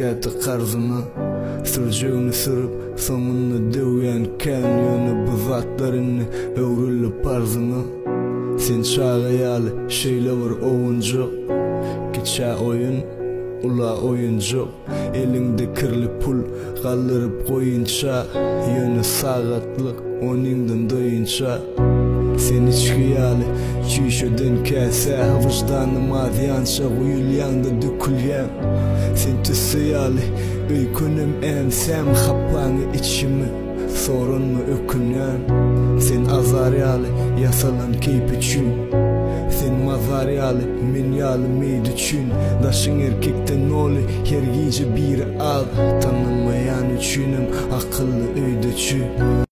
käti qarzını, sırjığını sırıp sonunu döwgen kanyonu bu zatlarini öwrülüp arzını. Sen çağıyalı şeýle bir oyuncu, kiça oyun ula oyuncu. Elinde kirli pul kaldırıp koyunça, yönü sagatlyk oningden doyunça. Sen içkiyalı çüşöden kese, vicdanım adyança uyulyan da dökülyen. Sen tüsüyalı öykünüm ensem, hapanı içimi sorun mu ökünyen. Sen azaryalı yasalan keyip için, sen mazaryalı minyalı meyd için. Daşın erkekten nolu her gece bir al, tanımayan üçünüm akıllı öydüçü.